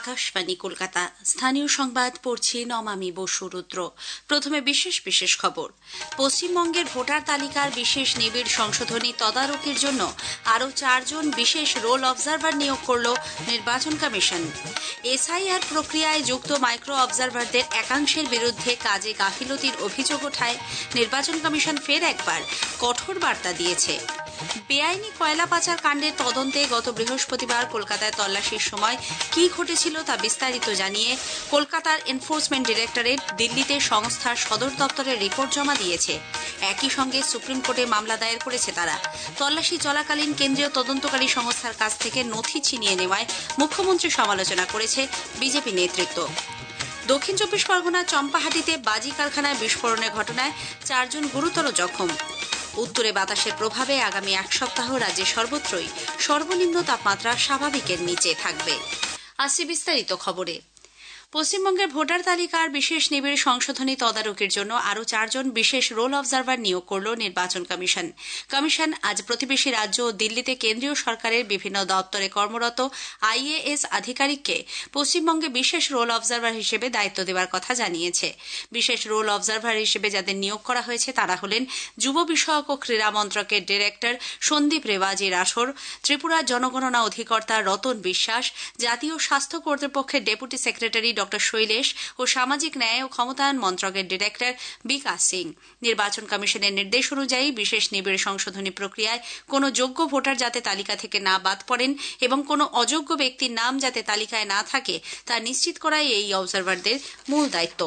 আকাশবাণী কলকাতা। স্থানীয় সংবাদ পড়ছি নমামি বসু রুদ্র। প্রথমে বিশেষ বিশেষ খবর। পশ্চিমবঙ্গের ভোটার তালিকার বিশেষ নিবিড় সংশোধনী তদারকির জন্য আরও 4 জন বিশেষ রোল অবজারভার নিয়োগ করল নির্বাচন কমিশন। এসআইআর প্রক্রিয়ায় যুক্ত মাইক্রো অবজারভারদের একাংশের বিরুদ্ধে কাজে গাফিলতির অভিযোগ ওঠায় নির্বাচন কমিশন ফের একবার কঠোর বার্তা দিয়েছে। বেআইনি কয়লা পাচার কাণ্ডের তদন্তে গত বৃহস্পতিবার কলকাতায় তল্লাশির সময় কি ঘটেছিল তা বিস্তারিত জানিয়ে কলকাতার এনফোর্সমেন্ট ডিরেক্টরেট দিল্লিতে সংস্থার সদর দপ্তরে রিপোর্ট জমা দিয়েছে। একই সঙ্গে সুপ্রিম কোর্টে মামলা দায়ের করেছে তারা। তল্লাশি চলাকালীন কেন্দ্রীয় তদন্তকারী সংস্থার কাছ থেকে নথি ছিনিয়ে নেওয়ায় মুখ্যমন্ত্রী সমালোচনা করেছে বিজেপি নেতৃত্ব। দক্ষিণ চব্বিশ পরগনার চম্পাহাটিতে বাজি কারখানায় বিস্ফোরণের ঘটনায় 4 জন গুরুতর জখম। উত্তরে বাতাসের প্রভাবে আগামী 1 সপ্তাহ রাজ্যে সর্বত্রই সর্বনিম্ন তাপমাত্রা স্বাভাবিকের নিচে থাকবে। আসছে বিস্তারিত খবরে। পশ্চিমবঙ্গের ভোটার তালিকার বিশেষ নিবিড় সংশোধনী তদারকির জন্য আরও 4 জন বিশেষ রোল অবজারভার নিয়োগ করল নির্বাচন কমিশন। কমিশন আজ প্রতিবেশী রাজ্য ও দিল্লিতে কেন্দ্রীয় সরকারের বিভিন্ন দপ্তরে কর্মরত আইএএস আধিকারিককে পশ্চিমবঙ্গে বিশেষ রোল অবজারভার হিসেবে দায়িত্ব দেওয়ার কথা জানিয়েছে। বিশেষ রোল অবজারভার হিসেবে যাদের নিয়োগ করা হয়েছে তারা হলেন যুব বিষয়ক ও ক্রীড়া মন্ত্রকের ডিরেক্টর সন্দীপ রেওয়াজি রাঠোর, ত্রিপুরা জনগণনা অধিকর্তা রতন বিশ্বাস, জাতীয় স্বাস্থ্য কর্তৃপক্ষের ডেপুটি সেক্রেটারি ডক্টর শৈলেশ ও সামাজিক ন্যায় ও ক্ষমতায়ন মন্ত্রকের ডিরেক্টর বিকাশ সিং। নির্বাচন কমিশনের নির্দেশ অনুযায়ী বিশেষ নিবিড় সংশোধনী প্রক্রিয়ায় কোনো যোগ্য ভোটার যাতে তালিকা থেকে না বাদ পড়েন এবং কোনো অযোগ্য ব্যক্তির নাম যাতে তালিকায় না থাকে তা নিশ্চিত করাই এই অবজারভারদের মূল দায়িত্ব।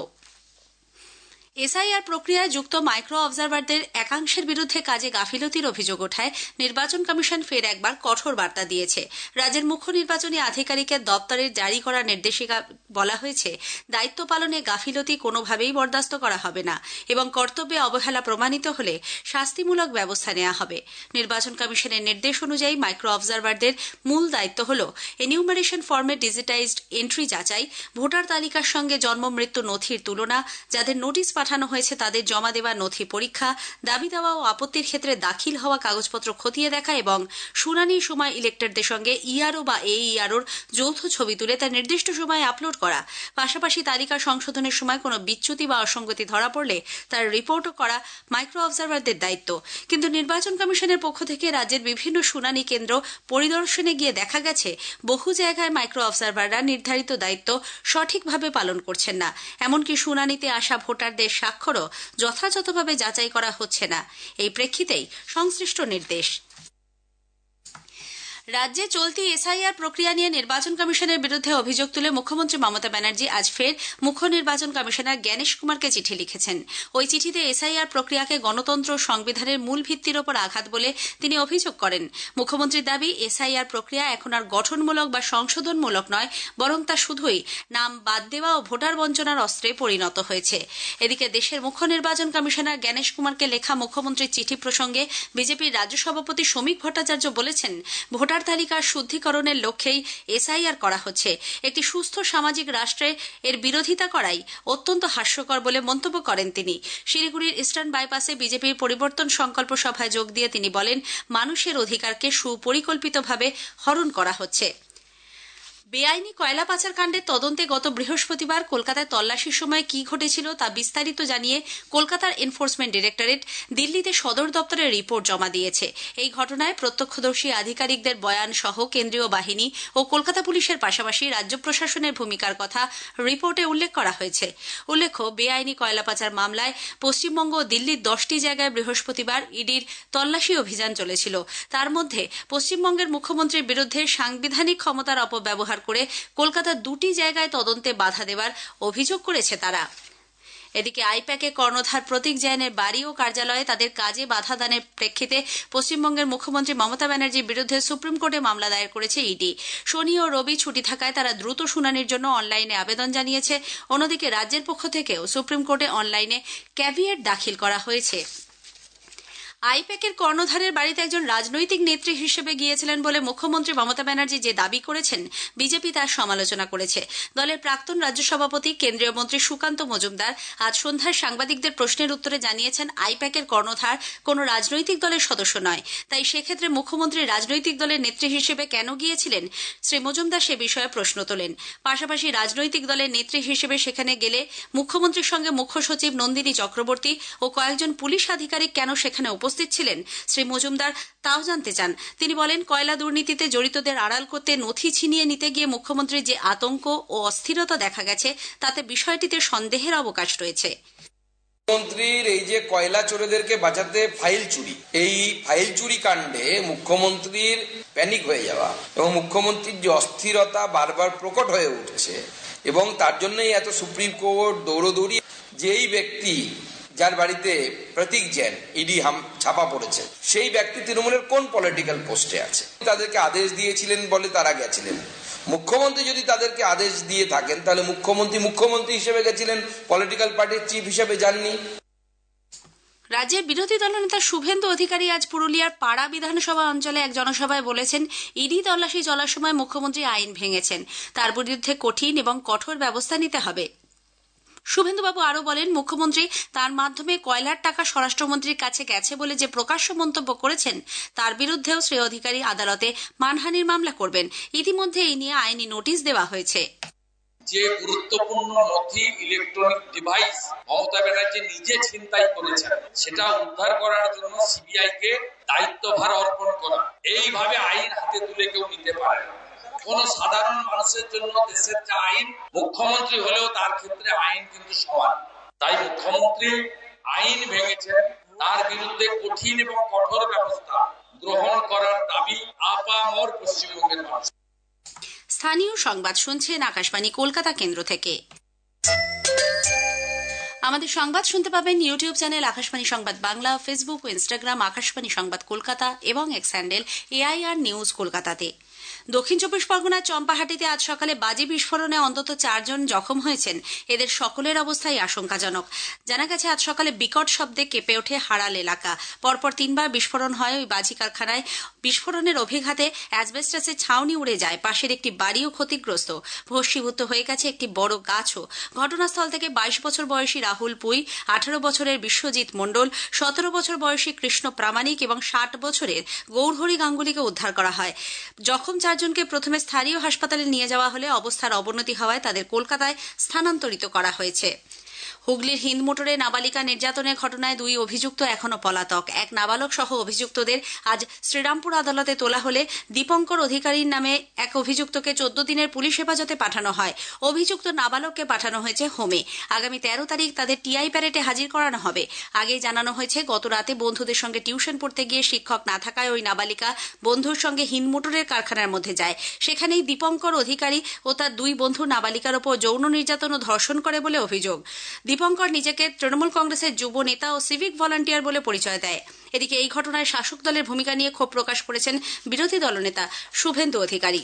এসআইআর প্রক্রিয়ায় যুক্ত মাইক্রো অবজারভারদের একাংশের বিরুদ্ধে কাজে গাফিলতির অভিযোগ ওঠায় নির্বাচন কমিশন ফের একবার কঠোর বার্তা দিয়েছে। রাজ্যের মুখ্য নির্বাচনী আধিকারিকের দপ্তরের জারি করা নির্দেশিকা বলা হয়েছে, দায়িত্ব পালনে গাফিলতি কোনোভাবেই বরদাস্ত করা হবে না এবং কর্তব্যে অবহেলা প্রমাণিত হলে শাস্তিমূলক ব্যবস্থা নেওয়া হবে। নির্বাচন কমিশনের নির্দেশ অনুযায়ী মাইক্রো অবজারভারদের মূল দায়িত্ব হল এনিউমারেশন ফর্মে ডিজিটাইজড এন্ট্রি যাচাই, ভোটার তালিকার সঙ্গে জন্ম মৃত্যু নথির তুলনা, যাদের নোটিশ পাঠানো হয়েছে তাদের জমা দেওয়া নথি পরীক্ষা, দাবি দেওয়া ও আপত্তির ক্ষেত্রে দাখিল হওয়া কাগজপত্র খতিয়ে দেখা এবং শুনানির সময় ইলেক্টরদের সঙ্গে ইআরও বা এইআরওর যৌথ ছবি তুলে তা নির্দিষ্ট সময়ে আপলোড করা। পাশাপাশি তালিকা সংশোধনের সময় কোনো বিচ্যুতি বা অসঙ্গতি ধরা পড়লে তার রিপোর্টও করা মাইক্রো অবজারভারদের দায়িত্ব। কিন্তু নির্বাচন কমিশনের পক্ষ থেকে রাজ্যের বিভিন্ন শুনানি কেন্দ্র পরিদর্শনে গিয়ে দেখা গেছে বহু জায়গায় মাইক্রো অবজারভাররা নির্ধারিত দায়িত্ব সঠিকভাবে পালন করছেন না। এমনকি শুনানিতে আসা ভোটারদের স্বাক্ষরও যথাযথভাবে যাচাই করা হচ্ছে না। এই প্রেক্ষিতেই সংশ্লিষ্ট নির্দেশ। রাজ্যে চলতি এসআইআর প্রক্রিয়া নিয়ে নির্বাচন কমিশনের বিরুদ্ধে অভিযোগ তুলে মুখ্যমন্ত্রী মমতা ব্যানার্জি আজ ফের মুখ্য নির্বাচন কমিশনার জ্ঞানেশ কুমারকে চিঠি লিখেছেন। ওই চিঠিতে এসআইআর প্রক্রিয়াকে গণতন্ত্র সংবিধানের মূল ভিত্তির ওপর আঘাত বলে তিনি অভিযোগ করেন। মুখ্যমন্ত্রীর দাবি, এসআইআর প্রক্রিয়া এখন আর গঠনমূলক বা সংশোধনমূলক নয়, বরং তা শুধুই নাম বাদ দেওয়া ও ভোটার বঞ্চনার অস্ত্রে পরিণত হয়েছে। এদিকে দেশের মুখ্য নির্বাচন কমিশনার জ্ঞানেশ কুমারকে লেখা মুখ্যমন্ত্রীর চিঠি প্রসঙ্গে বিজেপির রাজ্য সভাপতি শ্রমিক ভট্টাচার্য বলেছেন, ভোটার তালিকার শুদ্ধিকরণের লক্ষ্যেই এসআইআর করা হচ্ছে। একটি সুস্থ সামাজিক রাষ্ট্রে এর বিরোধিতা করাই অত্যন্ত হাস্যকর বলে মন্তব্য করেন তিনি। শিলিগুড়ির ইস্টার্ন বাইপাসে বিজেপির পরিবর্তন সংকল্প সভায় যোগ দিয়ে তিনি বলেন, মানুষের অধিকারকে সুপরিকল্পিতভাবে হরণ করা হচ্ছে। বেআইনি কয়লা পাচার কাণ্ডের তদন্তে গত বৃহস্পতিবার কলকাতায় তল্লাশির সময় কি ঘটেছিল তা বিস্তারিত জানিয়ে কলকাতার এনফোর্সমেন্ট ডিরেক্টরেট দিল্লিতে সদর দপ্তরে রিপোর্ট জমা দিয়েছে। এই ঘটনায় প্রত্যক্ষদর্শী আধিকারিকদের বয়ান সহ কেন্দ্রীয় বাহিনী ও কলকাতা পুলিশের পাশাপাশি রাজ্য প্রশাসনের ভূমিকার কথা রিপোর্টে উল্লেখ করা হয়েছে। উল্লেখ্য, বেআইনি কয়লা পাচার মামলায় পশ্চিমবঙ্গ ও দিল্লির 10টি জায়গায় বৃহস্পতিবার ইডির তল্লাশি অভিযান চলেছিল। তার মধ্যে পশ্চিমবঙ্গের মুখ্যমন্ত্রীর বিরুদ্ধে সাংবিধানিক ক্ষমতার অপব্যবহার করে কলকাতার 2টি জায়গায় তদন্তে বাধা দেওয়ার অভিযোগ করেছে তারা। এদিকে আইপ্যাকে কর্ণধার প্রতীক জৈনের বাড়ি ও কার্যালয়ে তাদের কাজে বাধা দানের প্রেক্ষিতে পশ্চিমবঙ্গের মুখ্যমন্ত্রী মমতা ব্যানার্জির বিরুদ্ধে সুপ্রিম কোর্টে মামলা দায়ের করেছে ইডি। শনি ও রবি ছুটি থাকায় তারা দ্রুত শুনানির জন্য অনলাইনে আবেদন জানিয়েছে। অন্যদিকে রাজ্যের পক্ষ থেকেও সুপ্রিম কোর্টে অনলাইনে ক্যাভিয়েট দাখিল করা হয়েছে। আইপ্যাকের কর্ণধারের বাড়িতে একজন রাজনৈতিক নেত্রী হিসেবে গিয়েছিলেন বলে মুখ্যমন্ত্রী মমতা ব্যানার্জি যে দাবি করেছেন, বিজেপি তার সমালোচনা করেছে। দলের প্রাক্তন রাজ্য সভাপতি কেন্দ্রীয় মন্ত্রী সুকান্ত মজুমদার আজ সন্ধ্যায় সাংবাদিকদের প্রশ্নের উত্তরে জানিয়েছেন, আইপ্যাকের কর্ণধার কোনো রাজনৈতিক দলের সদস্য নয়, তাই সেক্ষেত্রে মুখ্যমন্ত্রী রাজনৈতিক দলের নেত্রী হিসেবে কেন গিয়েছিলেন, শ্রী মজুমদার সে বিষয়ে প্রশ্ন তোলেন। পাশাপাশি রাজনৈতিক দলের নেত্রী হিসেবে সেখানে গেলে মুখ্যমন্ত্রীর সঙ্গে মুখ্য সচিব নন্দিনী চক্রবর্তী ও কয়েকজন পুলিশ আধিকারিক কেন সেখানে উপস্থিত ছিলেন, শ্রী মজুমদার তাও জানতে চান। তিনি বলেন, কয়লা দুর্নীতিতে জড়িতদের আড়াল করতে নথি ছিনিয়ে নিতে গিয়ে মুখ্যমন্ত্রীর যে আতঙ্ক ও অস্থিরতা দেখা গেছে, তাতে বিষয়টিতে সন্দেহের অবকাশ রয়েছে। মুখ্যমন্ত্রীর এই যে কয়লা চোরেদেরকে বাঁচাতে ফাইল চুরি, এই ফাইল চুরি কাণ্ডে মুখ্যমন্ত্রীর প্যানিক হয়ে যাওয়া এবং মুখ্যমন্ত্রীর যে অস্থিরতা বারবার প্রকট হয়ে উঠছে এবং তার জন্যই এত সুপ্রিম কোর্ট দৌড়দৌড়ি। যেই ব্যক্তি যার বাড়িতে প্রতীক জৈন ইডি ছাপা পড়েছে, সেই ব্যক্তি তৃণমূলের কোন পলিটিক্যাল পোস্টে আছে? তাদেরকে আদেশ দিয়েছিলেন বলে তারা গেছিলেন। মুখ্যমন্ত্রী যদি তাদেরকে আদেশ দিয়ে থাকেন, তাহলে মুখ্যমন্ত্রী হিসেবে গেছিলেন, পলিটিক্যাল পার্টির চিফ হিসেবে যাননি। রাজ্যের বিরোধী দলনেতা শুভেন্দু অধিকারী আজ পুরুলিয়ার পাড়া বিধানসভা অঞ্চলে এক জনসভায় বলেছেন, ইডি তল্লাশি চলার সময় মুখ্যমন্ত্রী আইন ভেঙেছেন, তার বিরুদ্ধে কঠিন এবং কঠোর ব্যবস্থা নিতে হবে। শুভেন্দুবাবু আরও বলেন, মুখ্যমন্ত্রী তার মাধ্যমে কয়লার টাকা স্বরাষ্ট্রমন্ত্রীর কাছে গেছে বলে যে প্রকাশ্য মন্তব্য করেছেন, তার বিরুদ্ধেও শ্রী অধিকারী আদালতে মানহানির মামলা করবেন। ইতিমধ্যে এই নিয়ে আইনি নোটিশ দেওয়া হয়েছে। যে গুরুত্বপূর্ণ নথি, ইলেকট্রনিক ডিভাইস মমতা ব্যানার্জি নিজে ছিনতাই করেছেন, সেটা উদ্ধার করার জন্য সিবিআই কে দায়িত্বভার অর্পণ করা, এইভাবে আইন হাতে তুলে কেউ নিতে পারে না। কোন সাধারণ মানুষের জন্য দেশের যা আইন, মুখ্যমন্ত্রী হলেও তার ক্ষেত্রে আইন কিন্তু সমান। তাই মুখ্যমন্ত্রী আইন ভেঙেছেন, তার বিরুদ্ধে কঠিন এবং কঠোর ব্যবস্থা গ্রহণ করার দাবি আপামর পশ্চিমবঙ্গের মানুষ। স্থানীয় সংবাদ শুনছেন আকাশবাণী কলকাতা কেন্দ্র থেকে। আমাদের সংবাদ শুনতে পাবেন YouTube channel Akashvani Sangbad Bangla, Facebook ও ইনস্টাগ্রাম আকাশবাণী সংবাদ কলকাতা এবং এক্স হ্যান্ডেল AIR নিউজ কলকাতাতে। দক্ষিণ চব্বিশ পরগনার চম্পাহাটিতে আজ সকালে বাজি বিস্ফোরণে অন্তত 4 জন জখম হয়েছেন। এদের সকলের অবস্থাই আশঙ্কাজনক। জানা গেছে, আজ সকালে বিকট শব্দে কেঁপে ওঠে হাড়াল এলাকা। পরপর 3 বার বিস্ফোরণ হয় ওই বাজি কারখানায়। বিস্ফোরণের অভিঘাতে অ্যাসবেস্টাসের ছাউনি উড়ে যায়, পাশের একটি বাড়িও ক্ষতিগ্রস্ত। ভস্মীভূত হয়ে গেছে একটি বড় গাছও। ঘটনাস্থল থেকে 22 বছর বয়সী রাহুল পুই, 18 বছরের বিশ্বজিৎ মণ্ডল, 17 বছর বয়সী কৃষ্ণ প্রামাণিক এবং 60 বছরের গৌরহরি গাঙ্গুলিকে উদ্ধার করা হয়। জখম 4 জনকে প্রথমে স্থানীয় হাসপাতালে নিয়ে যাওয়া হলে অবস্থার অবনতি হওয়ায় তাদের কলকাতায় স্থানান্তরিত করা হয়েছে। হুগলির হিন্দমোটরে নাবালিকা নির্যাতনের ঘটনায় 2 অভিযুক্ত এখনো পলাতক। এক নাবালক সহ অভিযুক্তদের আজ শ্রীরামপুর আদালতে তোলা হলে দীপঙ্কর অধিকারীর নামে এক অভিযুক্তকে 14 দিনের পুলিশ হেফাজতে পাঠানো হয়। অভিযুক্ত নাবালককে পাঠানো হয়েছে হোমে। আগামী 13 তারিখ তাদের টিআই প্যারেডে হাজির করানো হবে। আগেই জানানো হয়েছে, গত রাতে বন্ধুদের সঙ্গে টিউশন পড়তে গিয়ে শিক্ষক না থাকায় ওই নাবালিকা বন্ধুর সঙ্গে হিন্দমোটরের কারখানার মধ্যে যায়। সেখানেই দীপঙ্কর অধিকারী ও তার 2 বন্ধু নাবালিকার ওপর যৌন নির্যাতন ও ধর্ষণ করে বলে অভিযোগ। দীপঙ্কর নিজেকে তৃণমূল কংগ্রেসের যুব নেতা ও সিভিক ভলান্টিয়ার বলে পরিচয় দেয়। এদিকে এই ঘটনায় শাসক দলের ভূমিকা নিয়ে ক্ষোভ প্রকাশ করেছেন বিরোধী দলনেতা শুভেন্দু অধিকারী।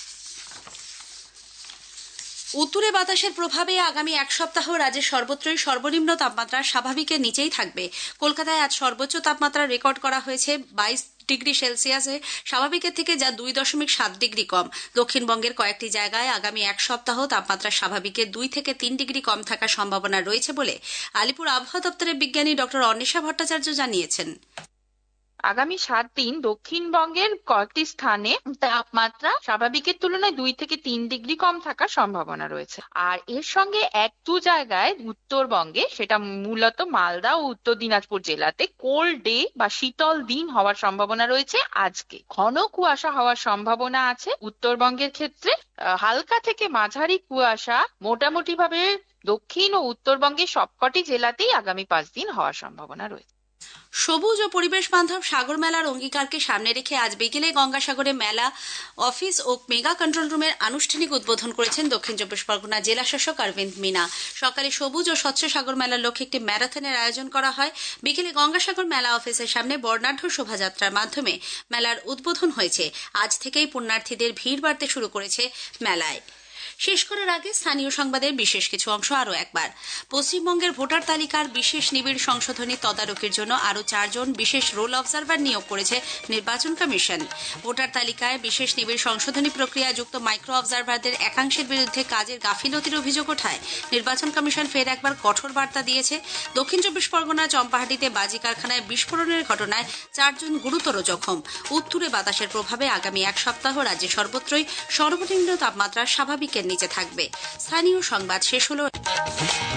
উত্তরে বাতাসের প্রভাবে আগামী 1 সপ্তাহ রাজ্যের সর্বত্রই সর্বনিম্ন তাপমাত্রা স্বাভাবিকের নিচেই থাকবে। কলকাতায় আজ সর্বোচ্চ তাপমাত্রা রেকর্ড করা হয়েছে 22 ডিগ্রি সেলসিয়াসে, স্বাভাবিকের থেকে যা 2.7 ডিগ্রি কম। দক্ষিণবঙ্গের কয়েকটি জায়গায় আগামী 1 সপ্তাহ তাপমাত্রা স্বাভাবিকের 2 থেকে 3 ডিগ্রি কম থাকার সম্ভাবনা রয়েছে বলে আলিপুর আবহাওয়া দপ্তরের বিজ্ঞানী ডক্টর অনিশা ভট্টাচার্য জানিয়েছেন। আগামী 7 দিন দক্ষিণবঙ্গের কয়েকটি স্থানে তাপমাত্রা স্বাভাবিকের তুলনায় 2 থেকে 3 ডিগ্রি কম থাকার সম্ভাবনা রয়েছে। আর এর সঙ্গে 1-2 জায়গায় উত্তরবঙ্গে, সেটা মূলত মালদা ও উত্তর দিনাজপুর জেলাতে কোল্ড ডে বা শীতল দিন হওয়ার সম্ভাবনা রয়েছে। আজকে ঘন কুয়াশা হওয়ার সম্ভাবনা আছে। উত্তরবঙ্গের ক্ষেত্রে হালকা থেকে মাঝারি কুয়াশা মোটামুটি ভাবে দক্ষিণ ও উত্তরবঙ্গের সবকটি জেলাতেই আগামী 5 দিন হওয়ার সম্ভাবনা রয়েছে। সবুজ ও পরিবেশ বান্ধব সাগর মেলার অঙ্গীকারকে সামনে রেখে আজ বিকেলে গঙ্গাসাগরে মেলা অফিস ও মেগা কন্ট্রোল রুমের আনুষ্ঠানিক উদ্বোধন করেছেন দক্ষিণ চব্বিশ পরগনা জেলা শাসক অরবিন্দ মিনা। সকালে সবুজ ও স্বচ্ছ সাগর মেলার লক্ষ্যে একটি ম্যারাথনের আয়োজন করা হয়। বিকেলে গঙ্গাসাগর মেলা অফিসের সামনে বর্ণাঢ্য শোভাযাত্রার মাধ্যমে মেলার উদ্বোধন হয়েছে। আজ থেকেই পুণ্যার্থীদের ভিড় বাড়তে শুরু করেছে মেলায়। শেষ করার আগে স্থানীয় সংবাদের বিশেষ কিছু অংশ আরও একবার। পশ্চিমবঙ্গের ভোটার তালিকার বিশেষ নিবিড় সংশোধনী তদারকির জন্য আরও 4 জন বিশেষ রোল অবজারভার নিয়োগ করেছে নির্বাচন কমিশন। ভোটার তালিকায় বিশেষ নিবিড় সংশোধনী প্রক্রিয়ায় যুক্ত মাইক্রো অবজারভারদের একাংশের বিরুদ্ধে কাজের গাফিলতির অভিযোগ ওঠায় নির্বাচন কমিশন ফের একবার কঠোর বার্তা দিয়েছে। দক্ষিণ 24 পরগনা চম্পাহাটিতে বাজি কারখানায় বিস্ফোরণের ঘটনায় 4 জন গুরুতর জখম। উত্তুরে বাতাসের প্রভাবে আগামী এক সপ্তাহ রাজ্যে সর্বত্রই সর্বনিম্ন তাপমাত্রা স্বাভাবিকের নিচে থাকবে। স্থানীয় সংবাদ শেষ হলো।